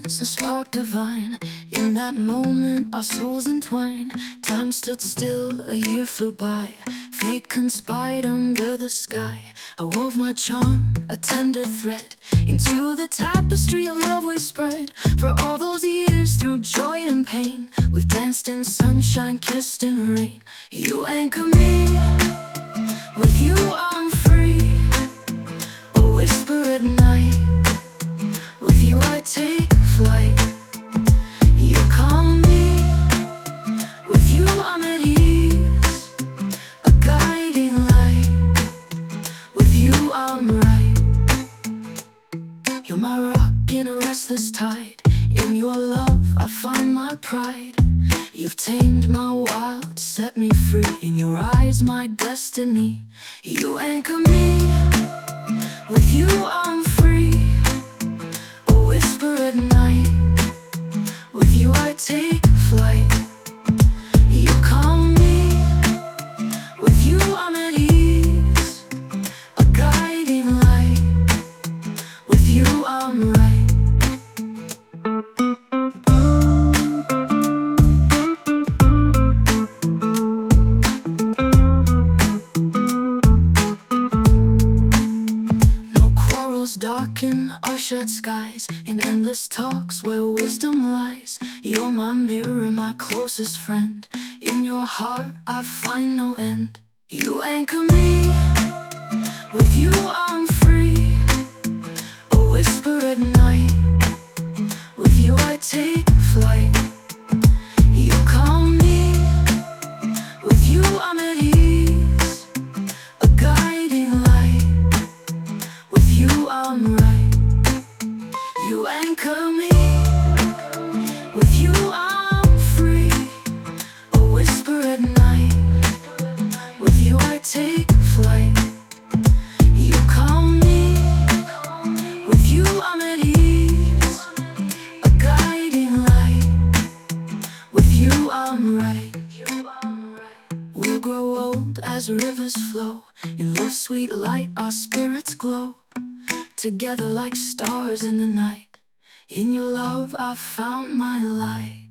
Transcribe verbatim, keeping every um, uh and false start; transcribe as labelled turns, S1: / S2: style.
S1: hearts a spark divine. In that moment our souls entwined. Time stood still, a year flew by. Fate conspired under the sky. I wove my charm, a tender thread, into the tapestry of love we spread. For all those years through joy and pain, we've danced in sunshine, kissed in rain. You anchor me, with you I'm free. A whisper at night, with you I take flight. You calm me, with you I'm at ease. A guiding light, with you I'm right. You're my rock in a restless tide. In your love I find my pride. You've tamed my wild, set me free. In your eyes my destiny. You anchor me, with you I'm free. A whisper at night, with you I take flight. You calm me, with you I'm at ease. A guiding light, with you I'm right. Darken our shared skies, in endless talks where wisdom lies. You're my mirror, my closest friend. In your heart I find no end. You anchor me, with you I'm free. A whisper at night, with you I take flight. You calm me, with you I'm at ease. A guiding light, with you I'm right. You anchor me, with you I'm free. A whisper at night, with you I take flight. You calm me, with you I'm at ease. A guiding light, with you I'm right. We'll grow old as rivers flow. In love's sweet light our spirits glow. Together like stars in the night. In your love I found my light.